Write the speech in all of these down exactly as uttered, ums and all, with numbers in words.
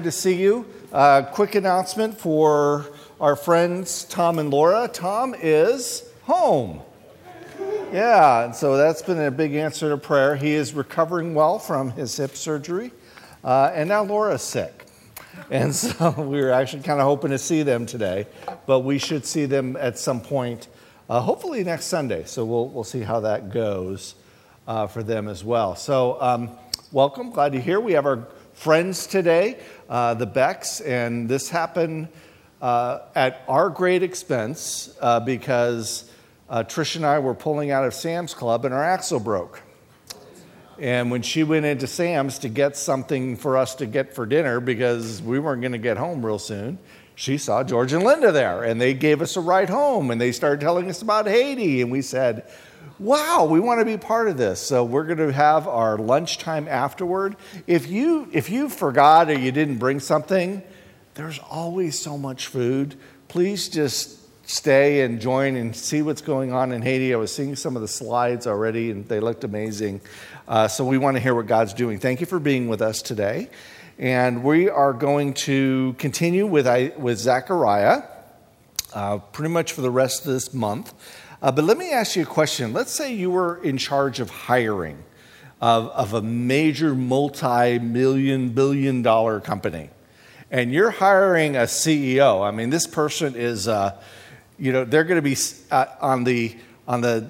to see you. Uh, quick announcement for our friends Tom and Laura. Tom is home. Yeah, and so that's been a big answer to prayer. He is recovering well from his hip surgery, uh, and now Laura's sick. And so we were actually kind of hoping to see them today, but we should see them at some point, uh, hopefully next Sunday. So we'll we'll see how that goes uh, for them as well. So um, welcome, glad you're here. We have our friends today, uh, the Becks, and this happened uh, at our great expense uh, because uh, Trish and I were pulling out of Sam's Club and our axle broke. And when she went into Sam's to get something for us to get for dinner because we weren't going to get home real soon, she saw George and Linda there, and they gave us a ride home, and they started telling us about Haiti, and we said, wow, we want to be part of this. So we're going to have our lunchtime afterward. If you if you forgot or you didn't bring something, there's always so much food. Please just stay and join and see what's going on in Haiti. I was seeing some of the slides already, and they looked amazing. Uh, so we want to hear what God's doing. Thank you for being with us today. And we are going to continue with, with Zechariah uh, pretty much for the rest of this month. Uh, but let me ask you a question. Let's say you were in charge of hiring of, of a major multi-million, billion dollar company. And you're hiring a C E O. I mean, this person is, uh, you know, they're going to be uh, on the on the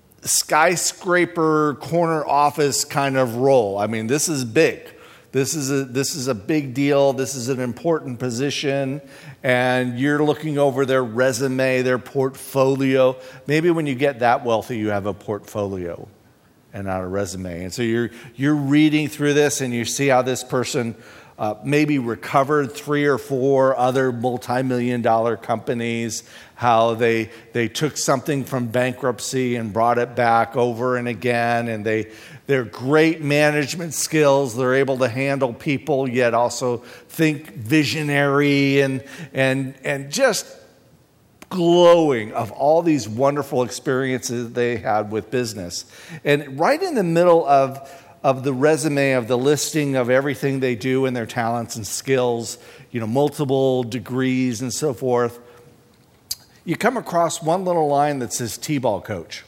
skyscraper corner office kind of role. I mean, this is big. This is a this is a big deal. This is an important position, and you're looking over their resume, their portfolio. Maybe when you get that wealthy, you have a portfolio and not a resume. And so you're you're reading through this, and you see how this person uh, maybe recovered three or four other multi-million dollar companies. How they they took something from bankruptcy and brought it back over and again, and they. They're great management skills. They're able to handle people, yet also think visionary and and and just glowing of all these wonderful experiences they had with business. And right in the middle of, of the resume, of the listing of everything they do and their talents and skills, you know, multiple degrees and so forth, you come across one little line that says T-ball coach.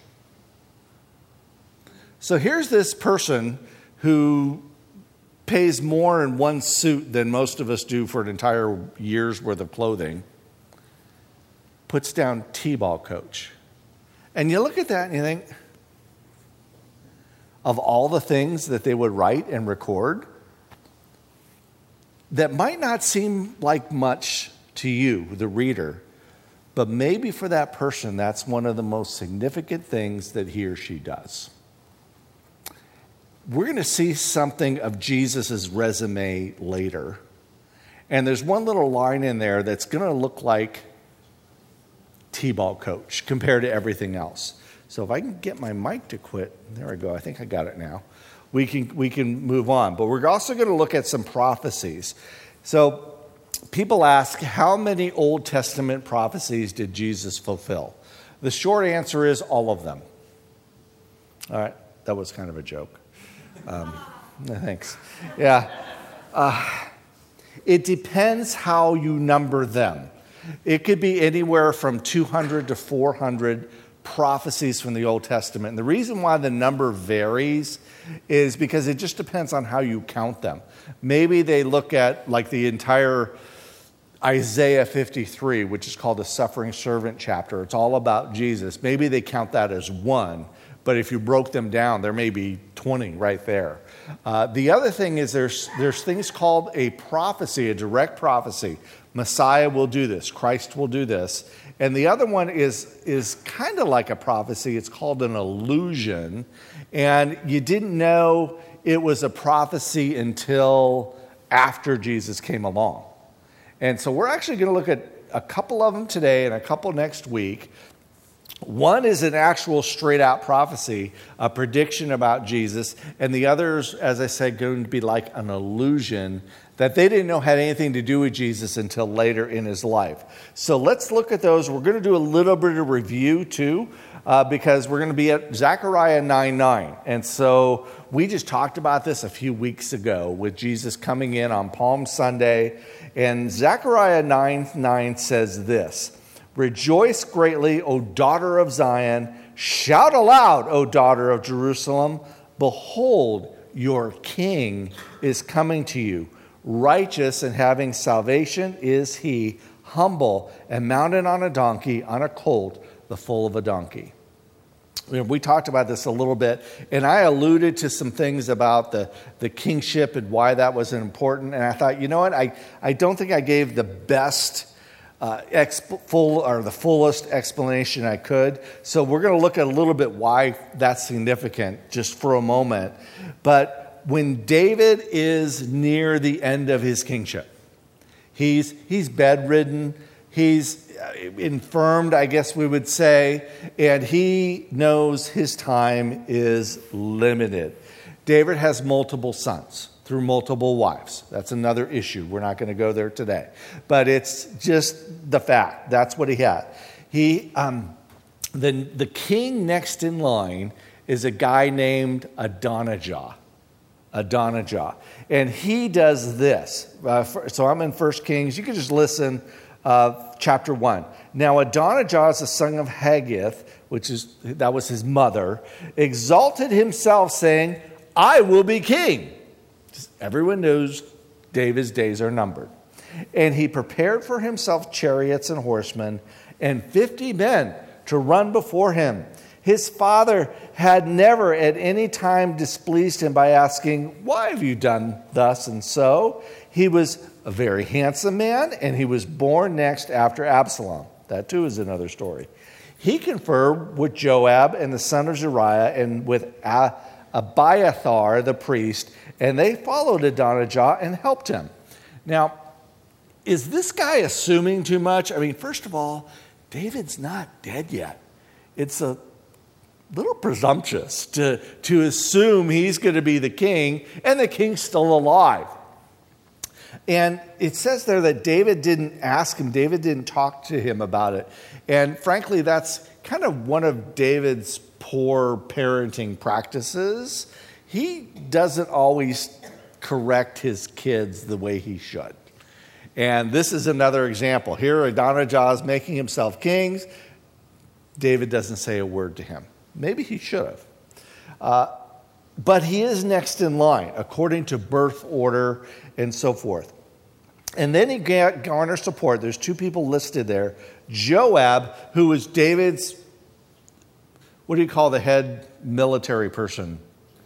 So here's this person who pays more in one suit than most of us do for an entire year's worth of clothing, puts down T-ball coach. And you look at that and you think, of all the things that they would write and record, that might not seem like much to you, the reader, but maybe for that person, that's one of the most significant things that he or she does. We're going to see something of Jesus' resume later. And there's one little line in there that's going to look like T-ball coach compared to everything else. So if I can get my mic to quit, there we go. I think I got it now. We can we can move on. But we're also going to look at some prophecies. So people ask, how many Old Testament prophecies did Jesus fulfill? The short answer is all of them. All right, that was kind of a joke. Um, thanks. Yeah. Uh, it depends how you number them. It could be anywhere from two hundred to four hundred prophecies from the Old Testament. And the reason why the number varies is because it just depends on how you count them. Maybe they look at like the entire Isaiah fifty-three, which is called the Suffering Servant chapter. It's all about Jesus. Maybe they count that as one. But if you broke them down, there may be twenty right there. Uh, the other thing is there's there's things called a prophecy, a direct prophecy. Messiah will do this. Christ will do this. And the other one is, is kind of like a prophecy. It's called an allusion. And you didn't know it was a prophecy until after Jesus came along. And so we're actually going to look at a couple of them today and a couple next week. One is an actual straight-out prophecy, a prediction about Jesus, and the others, as I said, going to be like an allusion that they didn't know had anything to do with Jesus until later in his life. So let's look at those. We're going to do a little bit of review, too, uh, because we're going to be at Zechariah nine nine. And so we just talked about this a few weeks ago with Jesus coming in on Palm Sunday, and Zechariah nine nine says this: "Rejoice greatly, O daughter of Zion. Shout aloud, O daughter of Jerusalem. Behold, your king is coming to you. Righteous and having salvation is he, humble and mounted on a donkey, on a colt, the foal of a donkey." We talked about this a little bit, and I alluded to some things about the, the kingship and why that was important. And I thought, you know what, I, I don't think I gave the best Uh, exp- full or the fullest explanation I could. So we're going to look at a little bit why that's significant just for a moment. But when David is near the end of his kingship, he's he's bedridden, he's infirmed, I guess we would say, and he knows his time is limited. David has multiple sons through multiple wives. That's another issue. We're not going to go there today. But it's just the fact. That's what he had. He, um, the, the king next in line is a guy named Adonijah. Adonijah. And he does this. Uh, for, so I'm in First Kings. You can just listen, uh, chapter one. "Now Adonijah is the son of Haggith," which is, that was his mother, "exalted himself, saying, I will be king." Everyone knows David's days are numbered. "And he prepared for himself chariots and horsemen and fifty men to run before him. His father had never at any time displeased him by asking, 'Why have you done thus and so?' He was a very handsome man, and he was born next after Absalom." That too is another story. "He conferred with Joab and the son of Zeruiah and with Abiathar the priest, and they followed Adonijah and helped him." Now, is this guy assuming too much? I mean, first of all, David's not dead yet. It's a little presumptuous to, to assume he's going to be the king, and the king's still alive. And it says there that David didn't ask him, David didn't talk to him about it. And frankly, that's kind of one of David's poor parenting practices. He doesn't always correct his kids the way he should. And this is another example. Here Adonijah is making himself king. David doesn't say a word to him. Maybe he should have. Uh, but he is next in line, according to birth order and so forth. And then he garners support. There's two people listed there. Joab, who was David's, what do you call the head military person?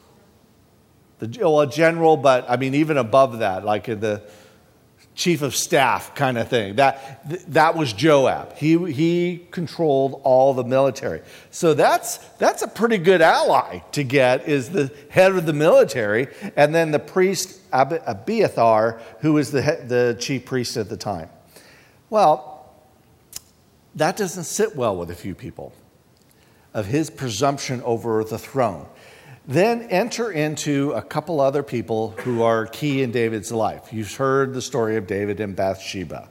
The, well, a general, but I mean, even above that, like the chief of staff kind of thing. That that was Joab. He he controlled all the military. So that's that's a pretty good ally to get, is the head of the military, and then the priest Abiathar, who was the the chief priest at the time. Well, that doesn't sit well with a few people, of his presumption over the throne. Then enter into a couple other people who are key in David's life. You've heard the story of David and Bathsheba.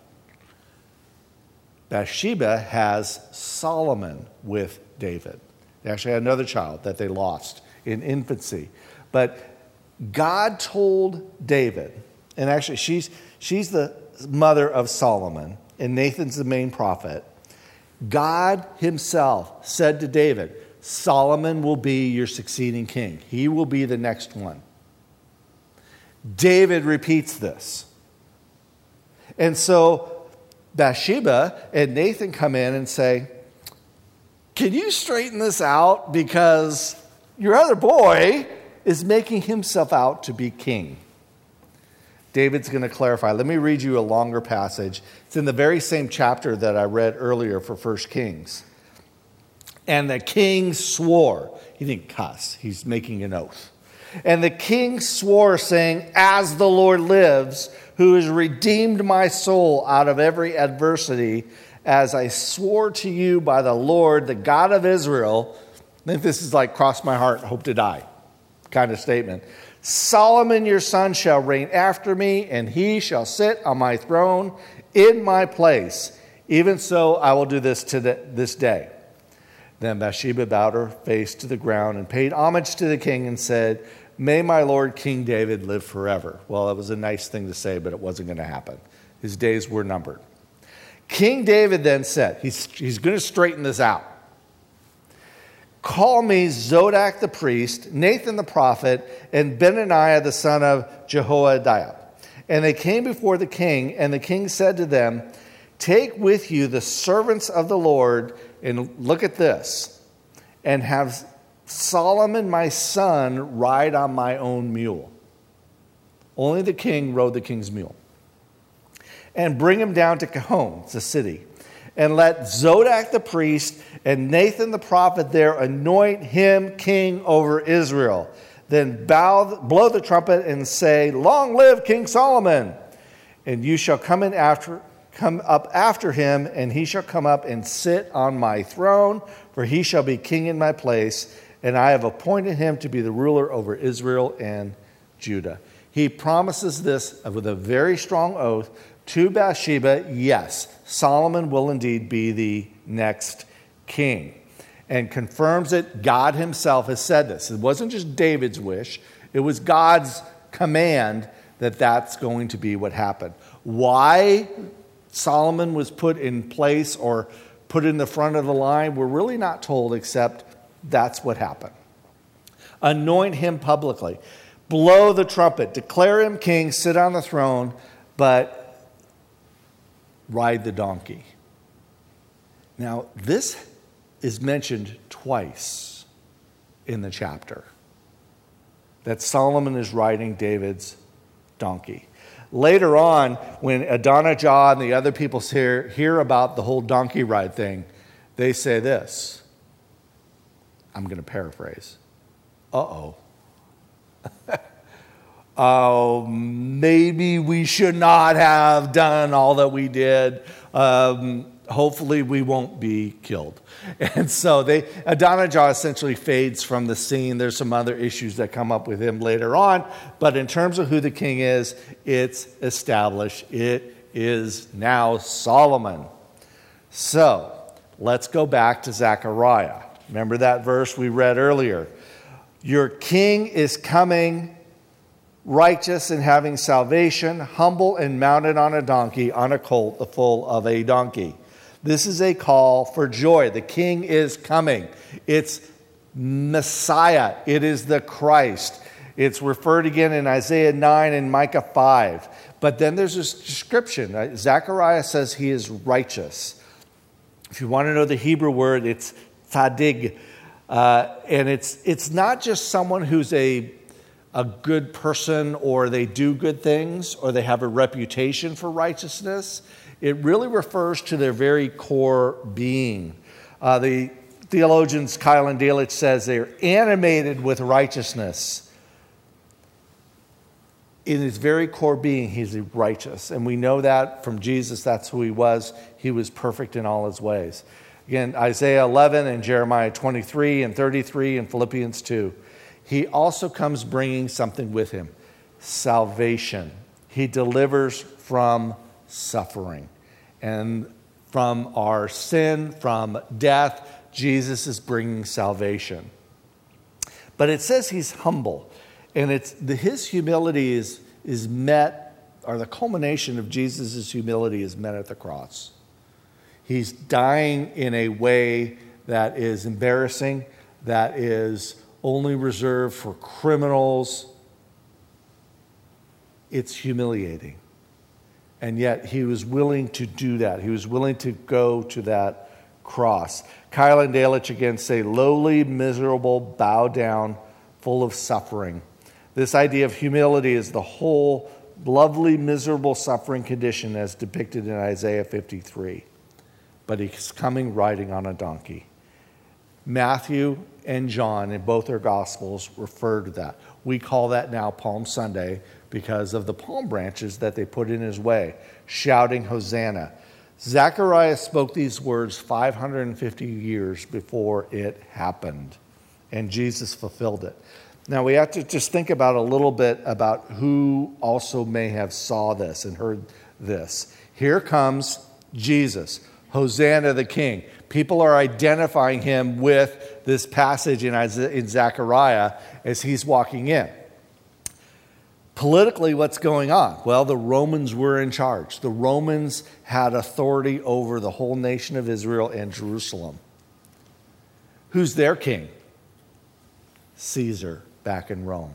Bathsheba has Solomon with David. They actually had another child that they lost in infancy. But God told David, and actually she's, she's the mother of Solomon, and Nathan's the main prophet. God himself said to David, Solomon will be your succeeding king. He will be the next one. David repeats this. And so Bathsheba and Nathan come in and say, can you straighten this out? Because your other boy is making himself out to be king. David's going to clarify. Let me read you a longer passage. It's in the very same chapter that I read earlier for First Kings. And the king swore. He didn't cuss. He's making an oath. And the king swore, saying, as the Lord lives, who has redeemed my soul out of every adversity, as I swore to you by the Lord, the God of Israel. I think this is like cross my heart, hope to die kind of statement. Solomon your son shall reign after me, and he shall sit on my throne in my place. Even so, I will do this to the, this day. Then Bathsheba bowed her face to the ground and paid homage to the king and said, may my Lord King David live forever. Well, it was a nice thing to say, but it wasn't going to happen. His days were numbered. King David then said, he's, he's going to straighten this out. Call me Zodach the priest, Nathan the prophet, and Benaniah the son of Jehoiada. And they came before the king, and the king said to them, take with you the servants of the Lord, and look at this, and have Solomon my son ride on my own mule. Only the king rode the king's mule. And bring him down to Cajon, the city. And let Zodach the priest and Nathan the prophet there anoint him king over Israel. Then bow, blow the trumpet and say, long live King Solomon. And you shall come in after, come up after him, and he shall come up and sit on my throne, for he shall be king in my place, and I have appointed him to be the ruler over Israel and Judah. He promises this with a very strong oath to Bathsheba. Yes, Solomon will indeed be the next king, and confirms it. God himself has said this. It wasn't just David's wish. It was God's command that that's going to be what happened. Why Solomon was put in place or put in the front of the line, we're really not told, except that's what happened. Anoint him publicly. Blow the trumpet. Declare him king. Sit on the throne. But ride the donkey. Now, this is mentioned twice in the chapter, that Solomon is riding David's donkey. Later on, when Adonijah and the other people hear, hear about the whole donkey ride thing, they say this. I'm going to paraphrase. Uh-oh. Oh, maybe we should not have done all that we did. Um, hopefully we won't be killed. And so they Adonijah essentially fades from the scene. There's some other issues that come up with him later on. But in terms of who the king is, it's established. It is now Solomon. So let's go back to Zechariah. Remember that verse we read earlier. Your king is coming, righteous and having salvation, humble and mounted on a donkey, on a colt, the foal of a donkey. This is a call for joy. The king is coming. It's Messiah. It is the Christ. It's referred again in Isaiah nine and Micah five. But then there's this description. Zechariah says he is righteous. If you want to know the Hebrew word, it's tzaddik. Uh, and it's it's not just someone who's a a good person, or they do good things, or they have a reputation for righteousness. It really refers to their very core being. Uh, the theologians Kyle and Delitzsch says they're animated with righteousness. In his very core being, he's righteous. And we know that from Jesus, that's who he was. He was perfect in all his ways. Again, Isaiah eleven and Jeremiah twenty-three and thirty-three and Philippians two. He also comes bringing something with him, salvation. He delivers from suffering and from our sin, from death. Jesus is bringing salvation. But it says he's humble, and it's the, his humility is, is met, or the culmination of Jesus' humility is met at the cross. He's dying in a way that is embarrassing, that is only reserved for criminals. It's humiliating. And yet he was willing to do that. He was willing to go to that cross. Kyle and Delitzsch again say, lowly, miserable, bow down, full of suffering. This idea of humility is the whole lovely, miserable suffering condition as depicted in Isaiah fifty-three. But he's coming riding on a donkey. Matthew and John in both their Gospels refer to that. We call that now Palm Sunday because of the palm branches that they put in his way, shouting Hosanna. Zechariah spoke these words five hundred fifty years before it happened, and Jesus fulfilled it. Now, we have to just think about a little bit about who also may have saw this and heard this. Here comes Jesus, Hosanna the King. People are identifying him with this passage in Isaiah, in Zechariah as he's walking in. Politically, what's going on? Well, the Romans were in charge. The Romans had authority over the whole nation of Israel and Jerusalem. Who's their king? Caesar, back in Rome.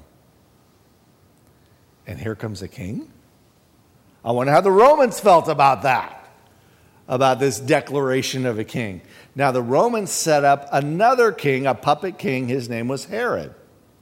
And here comes a king? I wonder how the Romans felt about that, about this declaration of a king. Now, the Romans set up another king, a puppet king. His name was Herod.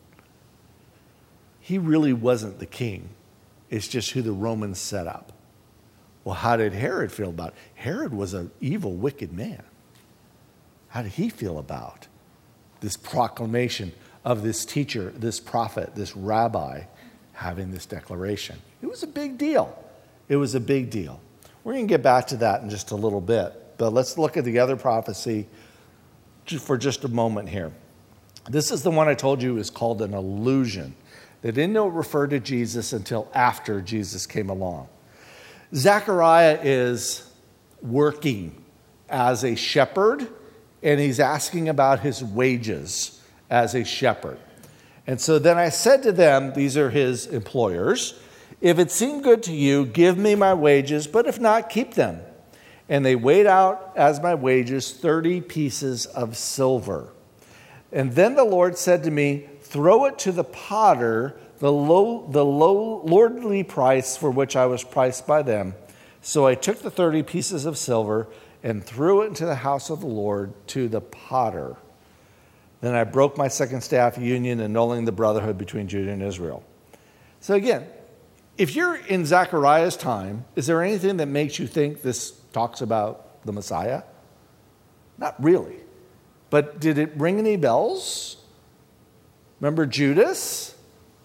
He really wasn't the king. It's just who the Romans set up. Well, how did Herod feel about it? Herod was an evil, wicked man. How did he feel about this proclamation of this teacher, this prophet, this rabbi having this declaration? It was a big deal. It was a big deal. We're going to get back to that in just a little bit. But let's look at the other prophecy for just a moment here. This is the one I told you is called an illusion. They didn't know it referred to Jesus until after Jesus came along. Zechariah is working as a shepherd, and he's asking about his wages as a shepherd. And so then I said to them, these are his employers, if it seemed good to you, give me my wages, but if not, keep them. And they weighed out as my wages thirty pieces of silver. And then the Lord said to me, throw it to the potter, the low, the low lordly price for which I was priced by them. So I took the thirty pieces of silver and threw it into the house of the Lord to the potter. Then I broke my second staff union, annulling the brotherhood between Judah and Israel. So again, if you're in Zechariah's time, is there anything that makes you think this talks about the Messiah? Not really. But did it ring any bells? Remember Judas?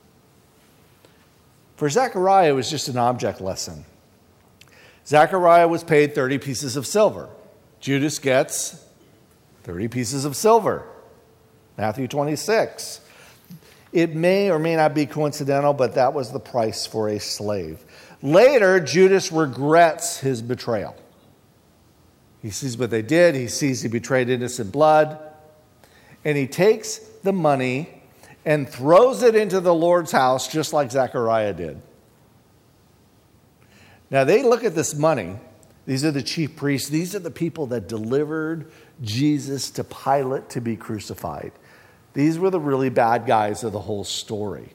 For Zechariah, it was just an object lesson. Zechariah was paid thirty pieces of silver. Judas gets thirty pieces of silver. Matthew twenty-six. It may or may not be coincidental, but that was the price for a slave. Later, Judas regrets his betrayal. He sees what they did. He sees he betrayed innocent blood. And he takes the money and throws it into the Lord's house, just like Zechariah did. Now, they look at this money. These are the chief priests. These are the people that delivered Jesus to Pilate to be crucified. These were the really bad guys of the whole story.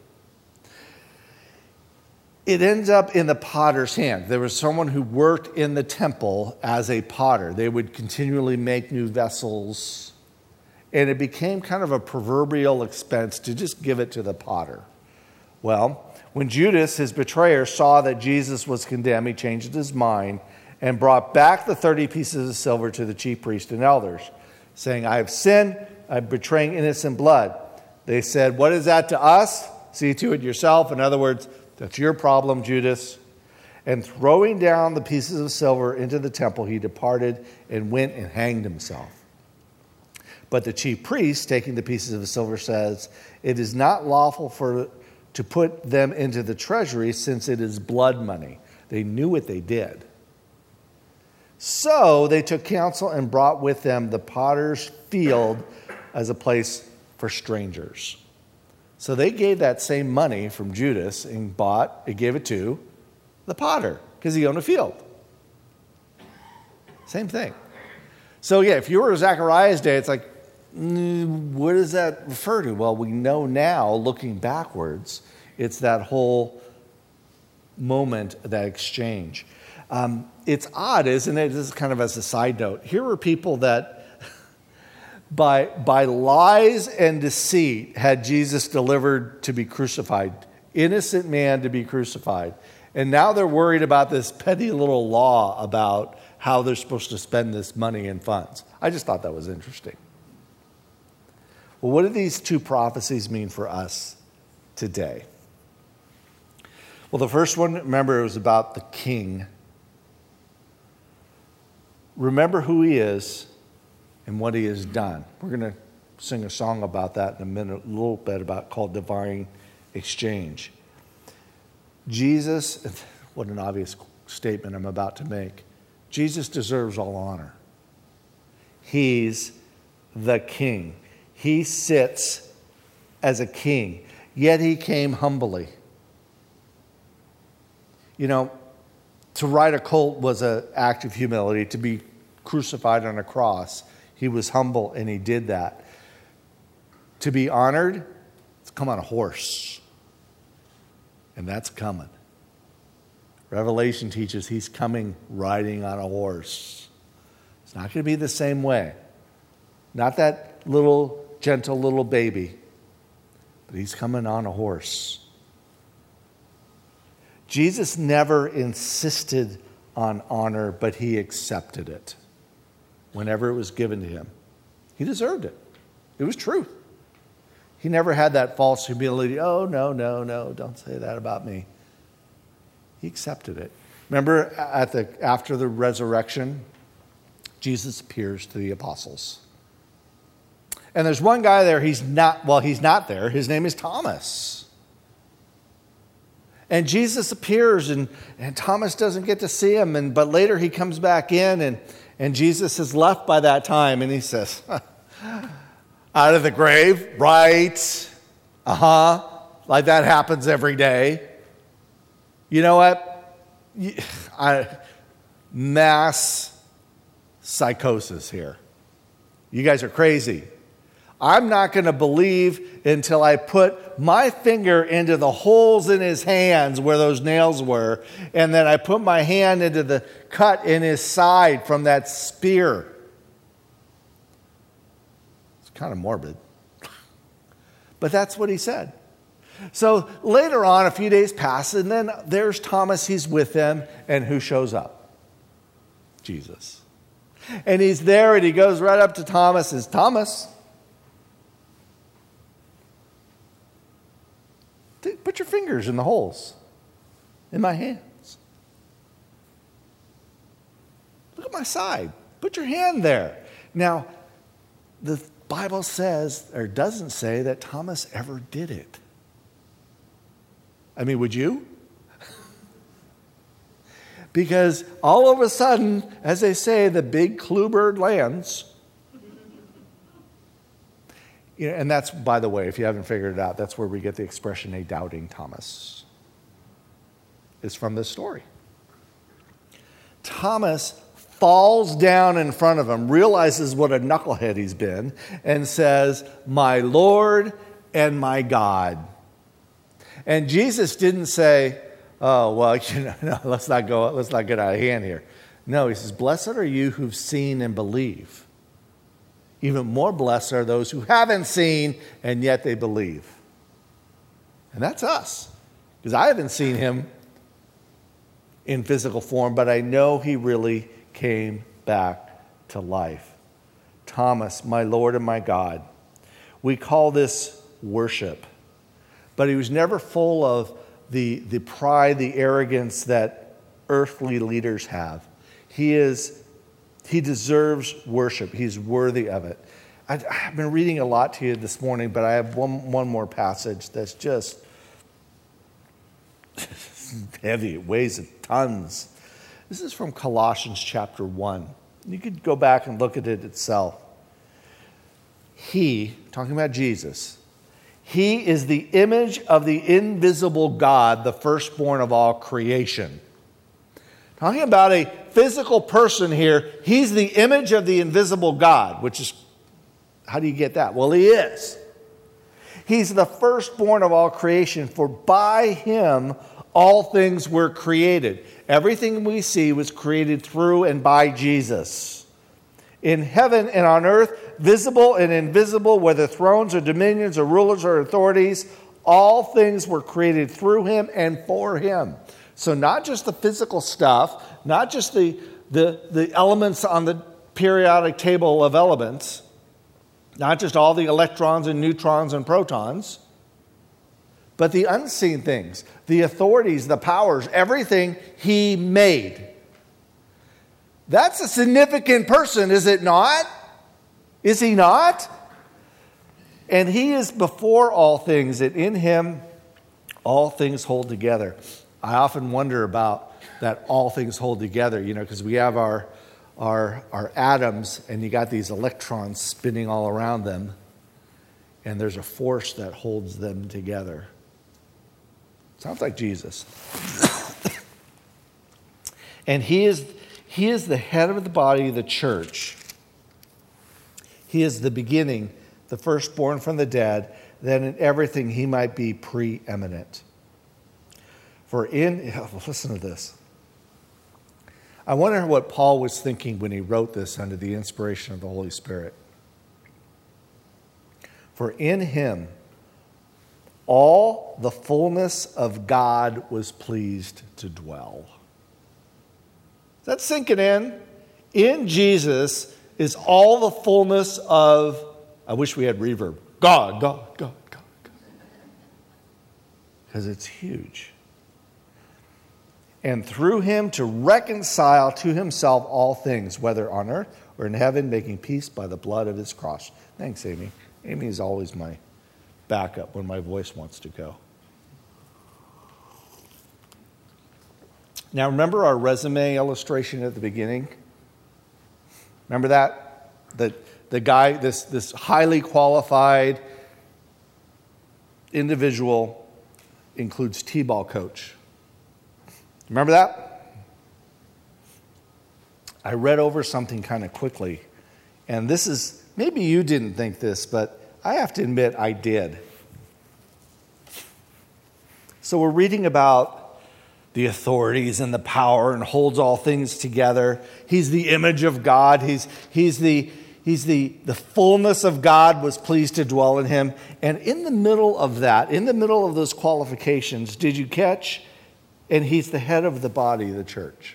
It ends up in the potter's hand. There was someone who worked in the temple as a potter. They would continually make new vessels. And it became kind of a proverbial expense to just give it to the potter. Well, when Judas, his betrayer, saw that Jesus was condemned, he changed his mind and brought back the thirty pieces of silver to the chief priests and elders, saying, I have sinned, I'm betraying innocent blood. They said, what is that to us? See to it yourself. In other words, that's your problem, Judas. And throwing down the pieces of silver into the temple, he departed and went and hanged himself. But the chief priest, taking the pieces of silver, says, it is not lawful for to put them into the treasury, since it is blood money. They knew what they did. So they took counsel and brought with them the potter's field as a place for strangers. So they gave that same money from Judas and bought, and gave it to the potter because he owned a field. Same thing. So yeah, if you were Zechariah's day, it's like, mm, what does that refer to? Well, we know now, looking backwards, it's that whole moment, that exchange. Um, it's odd, isn't it? This is kind of as a side note. Here were people that by, by lies and deceit had Jesus delivered to be crucified. Innocent man to be crucified. And now they're worried about this petty little law about how they're supposed to spend this money and funds. I just thought that was interesting. Well, what do these two prophecies mean for us today? Well, the first one, remember, it was about the king. remember who he is and what he has done. We're going to sing a song about that in a minute, a little bit about called Divine Exchange. Jesus, what an obvious statement I'm about to make. Jesus deserves all honor. He's the king. He sits as a king, yet he came humbly. You know, to ride a colt was an act of humility. To be crucified on a cross, he was humble and he did that. To be honored, to come on a horse. And that's coming. Revelation teaches he's coming riding on a horse. It's not going to be the same way. Not that little, gentle little baby. But he's coming on a horse. Jesus never insisted on honor, but he accepted it whenever it was given to him. He deserved it. It was truth. He never had that false humility. Oh, no, no, no, don't say that about me. He accepted it. Remember at the after the resurrection, Jesus appears to the apostles. And there's one guy there, he's not, well, he's not there. His name is Thomas. And Jesus appears, and, and Thomas doesn't get to see him. And but later he comes back in, and, and Jesus has left by that time. And he says, out of the grave, right? Uh-huh. Like that happens every day. You know what? I, mass psychosis here. You guys are crazy. I'm not going to believe until I put my finger into the holes in his hands where those nails were, and then I put my hand into the cut in his side from that spear. It's kind of morbid. But that's what he said. So later on, a few days pass, and then there's Thomas. He's with them, and who shows up? Jesus. And he's there, and he goes right up to Thomas and says, Thomas, put your fingers in the holes in my hands. Look at my side. Put your hand there. Now, the Bible says, or doesn't say, that Thomas ever did it. I mean, would you? Because all of a sudden, as they say, the big clue bird lands. You know, and that's, by the way, if you haven't figured it out, that's where we get the expression, a doubting Thomas. It's from this story. Thomas falls down in front of him, realizes what a knucklehead he's been, and says, my Lord and my God. And Jesus didn't say, oh, well, you know, no, let's not go, let's not get out of hand here. No, he says, blessed are you who've seen and believe. Even more blessed are those who haven't seen and yet they believe. And that's us. Because I haven't seen him in physical form, but I know he really came back to life. Thomas, my Lord and my God. We call this worship. But he was never full of the, the pride, the arrogance that earthly leaders have. He is, he deserves worship. He's worthy of it. I, I've been reading a lot to you this morning, but I have one, one more passage that's just heavy. It weighs tons. This is from Colossians chapter one. You could go back and look at it itself. He, talking about Jesus, he is the image of the invisible God, the firstborn of all creation. Talking about a physical person here, he's the image of the invisible God, which is, how do you get that? Well, he is. He's the firstborn of all creation, for by him all things were created. Everything we see was created through and by Jesus. In heaven and on earth, visible and invisible, whether thrones or dominions or rulers or authorities, all things were created through him and for him. So not just the physical stuff, not just the, the, the elements on the periodic table of elements, not just all the electrons and neutrons and protons, but the unseen things, the authorities, the powers, everything he made. That's a significant person, is it not? Is he not? And he is before all things, and in him all things hold together. I often wonder about that all things hold together, you know, because we have our, our, our atoms, and you got these electrons spinning all around them, and there's a force that holds them together. Sounds like Jesus. And he is, he is the head of the body of the church. He is the beginning, the firstborn from the dead, that in everything he might be preeminent. For in, listen to this. I wonder what Paul was thinking when he wrote this under the inspiration of the Holy Spirit. For in him, all the fullness of God was pleased to dwell. Is that sinking in? In Jesus is all the fullness of, I wish we had reverb, God, God, God, God, God. Because it's huge. And through him to reconcile to himself all things, whether on earth or in heaven, making peace by the blood of his cross. Thanks, Amy. Amy is always my backup when my voice wants to go. Now, remember our resume illustration at the beginning? Remember that? The, the guy, this, this highly qualified individual includes T-ball coach. Remember that? I read over something kind of quickly, and this is, maybe you didn't think this, but I have to admit I did. So we're reading about the authorities and the power and holds all things together. He's the image of God. He's, he's, the, he's the, the fullness of God was pleased to dwell in him. And in the middle of that, in the middle of those qualifications, did you catch? And he's the head of the body of the church.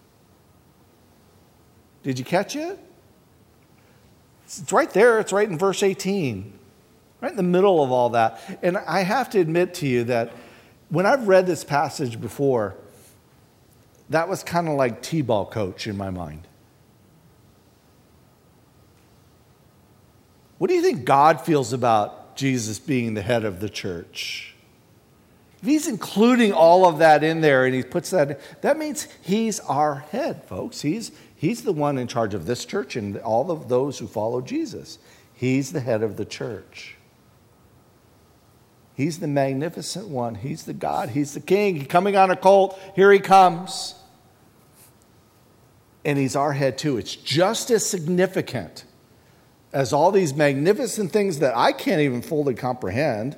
Did you catch it? It's right there. It's right in verse eighteen. Right in the middle of all that. And I have to admit to you that when I've read this passage before, that was kind of like T-ball coach in my mind. What do you think God feels about Jesus being the head of the church? If he's including all of that in there and he puts that in, that means he's our head, folks. He's, he's the one in charge of this church and all of those who follow Jesus. He's the head of the church. He's the magnificent one. He's the God. He's the king. He's coming on a colt. Here he comes. And he's our head too. It's just as significant as all these magnificent things that I can't even fully comprehend.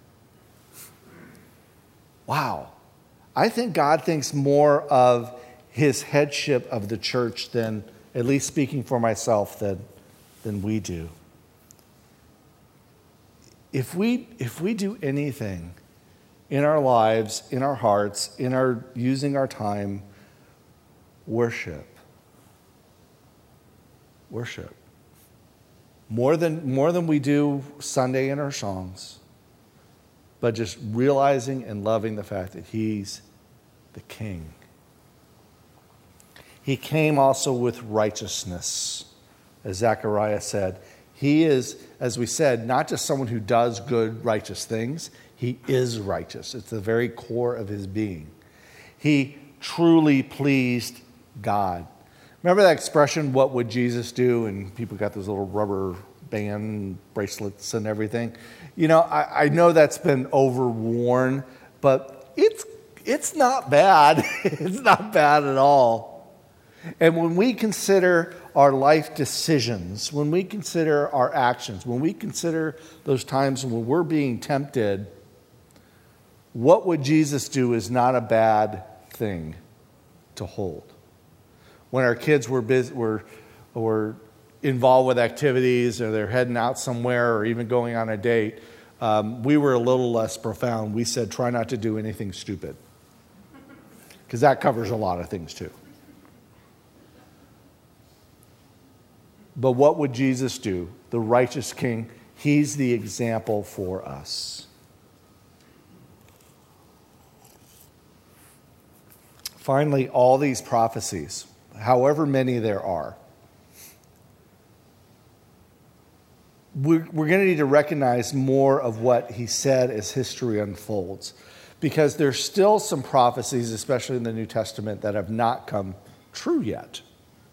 Wow. I think God thinks more of his headship of the church than, at least speaking for myself, than, than we do. If we, if we do anything in our lives, in our hearts, in our using our time, worship. Worship. More than, more than we do Sunday in our songs, but just realizing and loving the fact that he's the king. He came also with righteousness, as Zechariah said. He is, as we said, not just someone who does good, righteous things. He is righteous. It's the very core of his being. He truly pleased God. Remember that expression, what would Jesus do? And people got those little rubber band bracelets and everything. You know, I, I know that's been overworn, but it's, it's not bad. It's not bad at all. And when we consider our life decisions, when we consider our actions, when we consider those times when we're being tempted, what would Jesus do is not a bad thing to hold. When our kids were busy, were, were involved with activities, or they're heading out somewhere, or even going on a date, um, we were a little less profound. We said, try not to do anything stupid. Because that covers a lot of things too. But what would Jesus do? The righteous king, he's the example for us. Finally, all these prophecies, however many there are, we're, we're going to need to recognize more of what he said as history unfolds. Because there's still some prophecies, especially in the New Testament, that have not come true yet.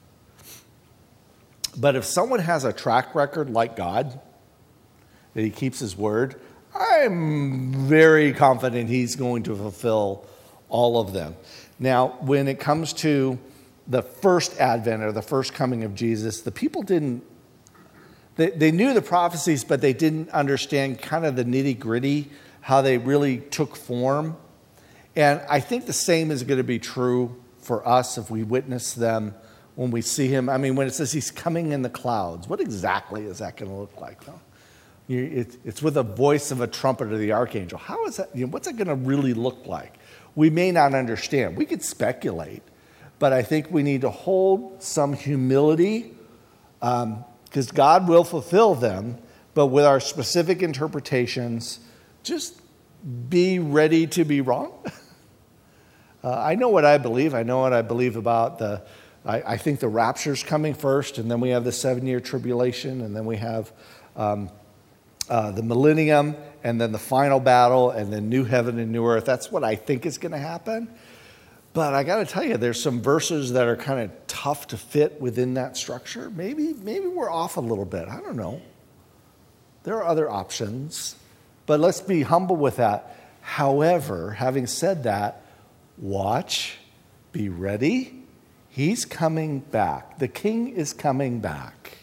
But if someone has a track record like God, that he keeps his word, I'm very confident he's going to fulfill all of them. Now, when it comes to the first advent or the first coming of Jesus, the people didn't, they, they knew the prophecies, but they didn't understand kind of the nitty-gritty, how they really took form. And I think the same is going to be true for us if we witness them when we see him. I mean, when it says he's coming in the clouds, what exactly is that going to look like? Though? It's with the voice of a trumpet or the archangel. How is that? You know, what's it going to really look like? We may not understand. We could speculate, but I think we need to hold some humility um, because God will fulfill them, but with our specific interpretations, just be ready to be wrong. uh, I know what I believe. I know what I believe about the, I, I think the rapture's coming first, and then we have the seven-year tribulation, and then we have um, uh, the millennium, and then the final battle, and then new heaven and new earth. That's what I think is going to happen. But I got to tell you, there's some verses that are kind of tough to fit within that structure. Maybe, maybe we're off a little bit. I don't know. There are other options. But let's be humble with that. However, having said that, watch, be ready. He's coming back. The king is coming back.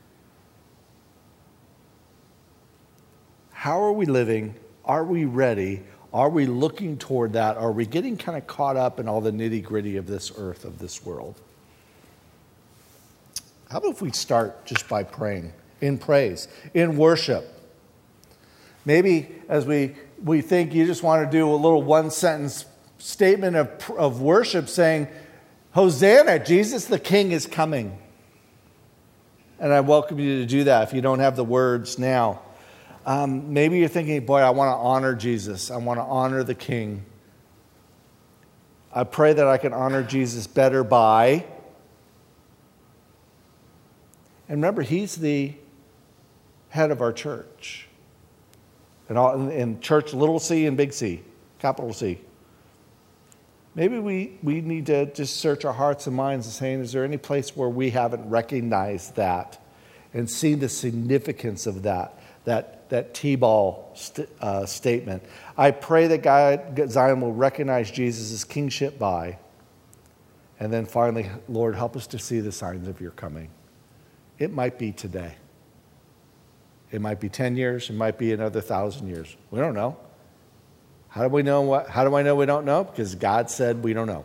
How are we living? Are we ready? Are we looking toward that? Are we getting kind of caught up in all the nitty-gritty of this earth, of this world? How about if we start just by praying, in praise, in worship? Maybe as we, we think you just want to do a little one-sentence statement of, of worship saying, Hosanna, Jesus the King is coming. And I welcome you to do that if you don't have the words now. Um, maybe you're thinking, boy, I want to honor Jesus. I want to honor the King. I pray that I can honor Jesus better by. And remember, he's the head of our church. And all, in church, little c and big C, capital C. Maybe we, we need to just search our hearts and minds and saying, is there any place where we haven't recognized that and seen the significance of that, that, that T-ball st- uh, statement? I pray that God, Zion will recognize Jesus' kingship by, and then finally, Lord, help us to see the signs of your coming. It might be today. It might be ten years. It might be another thousand years. We don't know. How do we know what? How do I know we don't know? Because God said we don't know.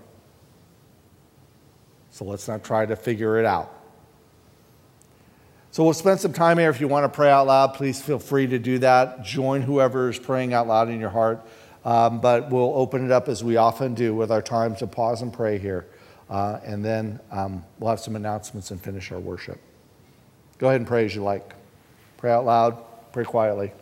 So let's not try to figure it out. So we'll spend some time here. If you want to pray out loud, please feel free to do that. Join whoever is praying out loud in your heart. Um, but we'll open it up as we often do with our time to pause and pray here. Uh, and then um, we'll have some announcements and finish our worship. Go ahead and pray as you like. Pray out loud. Pray quietly.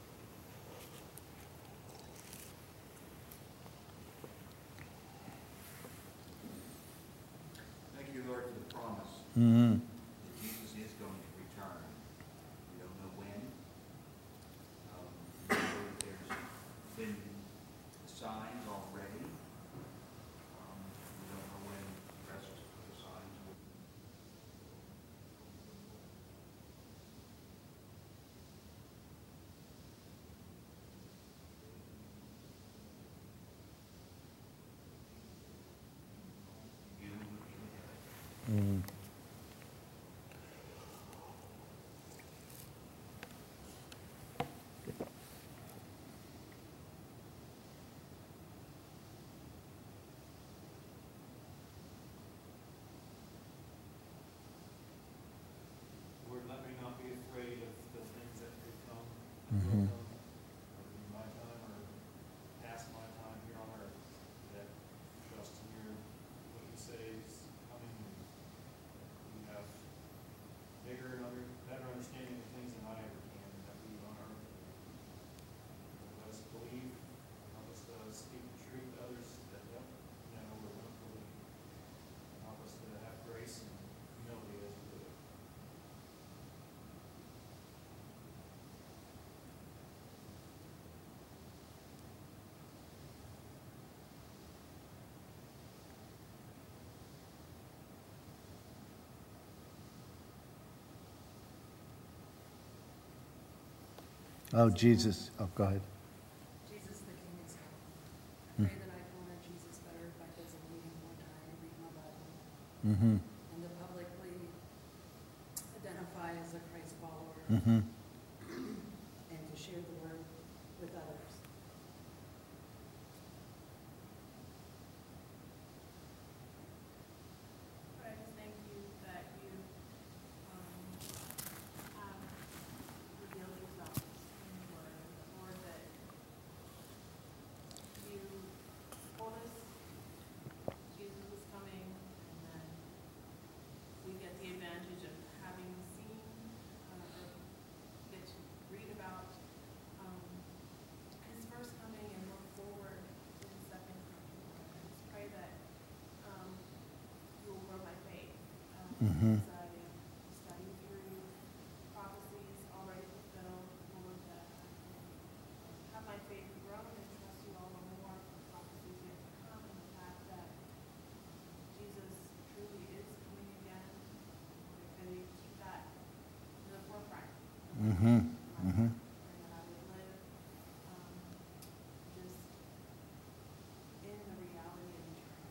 Thank you, Lord, for the promise Mm-hmm. that Jesus is going to return. We don't know when. Um, we know that there's been signs already. Um, we don't know when the rest of the signs will. Mm. Lord, let me not be afraid of the things that could come, Mhm. will come, or in my time, or past my time here on earth, that trust in your, what you say is coming, and Oh, Jesus. Oh, go ahead. Jesus, the King is come. I pray that I honor Jesus better by visiting him more time and read my Bible. Mm-hmm. And to publicly identify as a Christ follower. Mm-hmm. And to share the word with others. Lord, I just thank you that you um, have revealed yourself in the word. Lord, that you told us Jesus was coming, and then we get the advantage of having seen uh, or get to read about um, his first coming and look forward to his second coming. Lord, I just pray that um, you will grow my faith um, Mhm. as I study through prophecies already fulfilled. Lord, that I can have my faith grow and trust you all the more for prophecies yet to come, and the fact that Jesus truly is coming again. Lord, I pray that you keep that in the forefront. Mm-hmm. Mm-hmm. Pray that I would live um, just in the reality of eternity.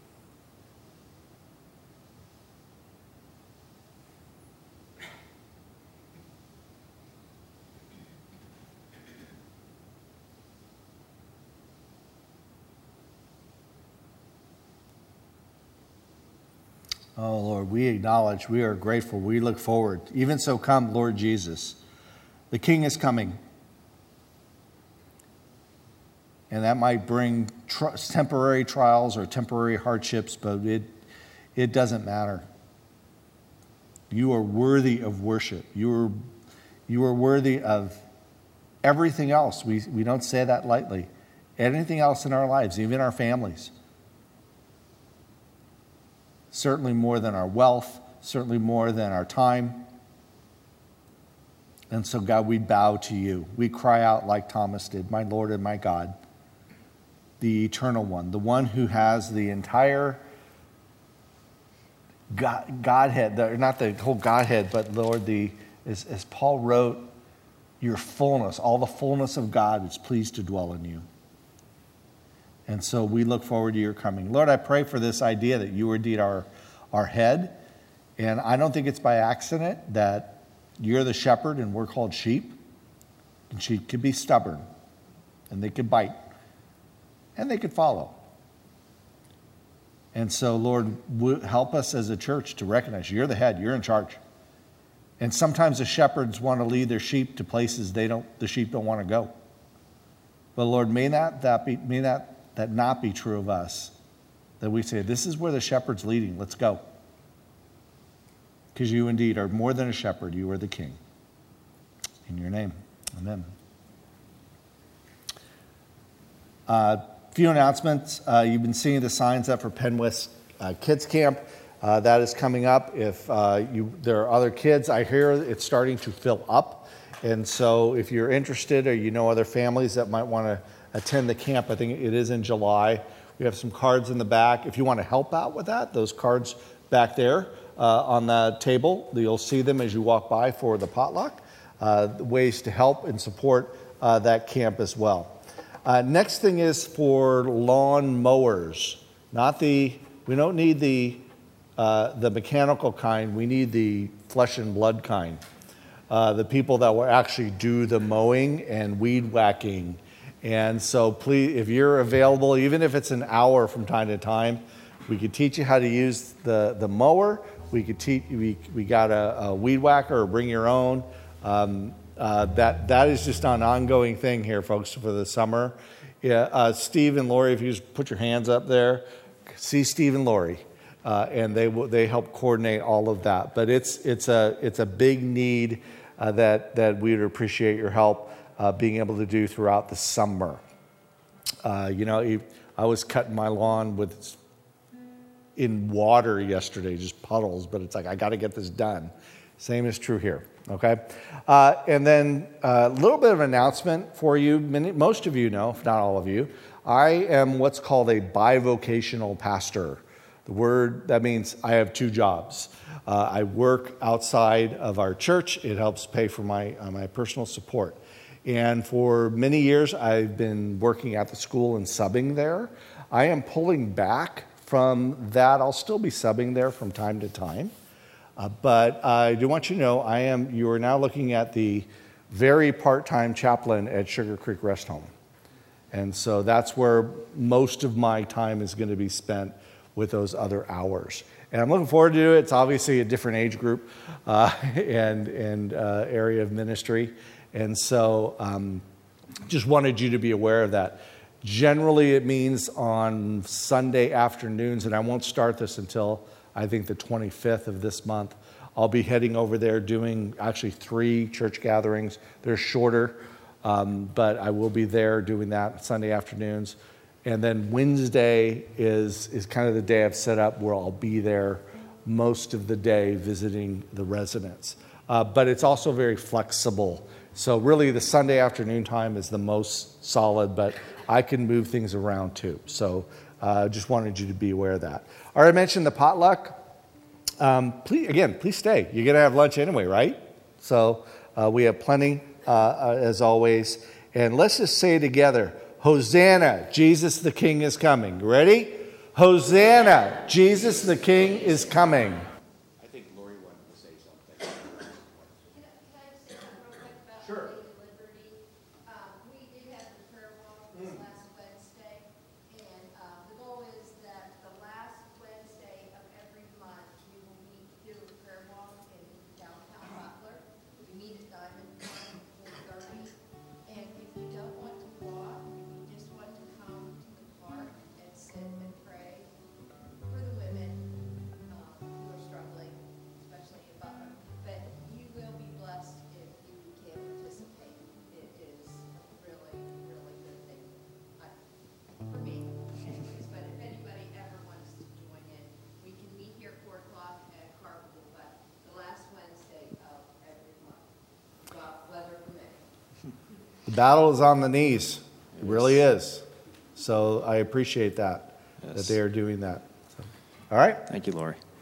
Oh, Lord, we acknowledge, we are grateful, we look forward. Even so, come, Lord Jesus. The King is coming. And that might bring tr- temporary trials or temporary hardships, but it, it doesn't matter. You are worthy of worship. You are, you are worthy of everything else. We, we don't say that lightly. Anything else in our lives, even our families. Certainly more than our wealth, certainly more than our time. And so, God, we bow to you. We cry out like Thomas did, my Lord and my God, the eternal one, the one who has the entire God, Godhead, the, not the whole Godhead, but Lord, the as, as Paul wrote, your fullness, all the fullness of God is pleased to dwell in you. And so we look forward to your coming. Lord, I pray for this idea that you are indeed our, our head. And I don't think it's by accident that you're the shepherd and we're called sheep. And sheep can be stubborn. And they can bite. And they can follow. And so, Lord, help us as a church to recognize you're the head. You're in charge. And sometimes the shepherds want to lead their sheep to places they don't, the sheep don't want to go. But Lord, may not that be, may that that not be true of us. That we say, this is where the shepherd's leading. Let's go. Because you indeed are more than a shepherd. You are the King. In your name, amen. A uh, few announcements. Uh, you've been seeing the signs up for Penwest uh, Kids Camp. Uh, that is coming up. If uh, you there are other kids, I hear it's starting to fill up. And so if you're interested or you know other families that might want to attend the camp, I think it is in July. We have some cards in the back. If you want to help out with that, those cards back there uh, on the table, you'll see them as you walk by for the potluck. Uh, ways to help and support uh, that camp as well. Uh, next thing is for lawn mowers. Not the, we don't need the uh, the mechanical kind. We need the flesh and blood kind. Uh, the people that will actually do the mowing and weed whacking. And so please, if you're available, even if it's an hour from time to time, we could teach you how to use the, the mower. We could teach, we, we got a, a weed whacker or bring your own. Um, uh, that that is just an ongoing thing here, folks, for the summer. Yeah, uh, Steve and Lori, if you just put your hands up there, see Steve and Lori. Uh, and they will, they help coordinate all of that. But it's it's a it's a big need uh, that that we would appreciate your help uh, being able to do throughout the summer. Uh, you know, I was cutting my lawn with in water yesterday, just puddles. But it's like I got to get this done. Same is true here. Okay, uh, and then a little bit of an announcement for you. Many, most of you know, if not all of you, I am what's called a bivocational pastor. The word, that means I have two jobs. Uh, I work outside of our church. It helps pay for my uh, my personal support. And for many years, I've been working at the school and subbing there. I am pulling back from that. I'll still be subbing there from time to time. Uh, but I do want you to know, I am. You are now looking at the very part-time chaplain at Sugar Creek Rest Home. And so that's where most of my time is going to be spent with those other hours. And I'm looking forward to it. It's obviously a different age group uh, and, and uh, area of ministry. And so um, just wanted you to be aware of that. Generally, it means on Sunday afternoons, and I won't start this until I think the twenty-fifth of this month. I'll be heading over there doing actually three church gatherings. They're shorter, um, but I will be there doing that Sunday afternoons. And then Wednesday is, is kind of the day I've set up where I'll be there most of the day visiting the residents. Uh, but it's also very flexible. So really the Sunday afternoon time is the most solid, but I can move things around too. So I uh, just wanted you to be aware of that. I already mentioned the potluck. Um, please, again, please stay. You're going to have lunch anyway, right? So uh, we have plenty, uh, uh, as always. And let's just say together, Hosanna, Jesus the King is coming. Ready? Hosanna, Jesus the King is coming. I think Lori wanted to say something. Can I, can I just say something real quick about Sure. Lady Liberty? Um, we did have the prayer walk this last Wednesday, and uh, the goal is that the last Wednesday of every month, we will meet to do a prayer walk in downtown Butler. We meet at Diamond Point, four thirty, and if you don't want to walk, if you just want to come to the park and sit and pray for the women um, who are struggling, especially in Butler. But you will be blessed if you can participate. It is a really, really good thing I- for me. anyways. But if anybody ever wants to join in, we can meet here at four o'clock at Carpool, but the last Wednesday of every month, well, weather permitting. The battle is on the knees. It really is. So I appreciate that, that Yes. they are doing that. So, all right. Thank you, Lori.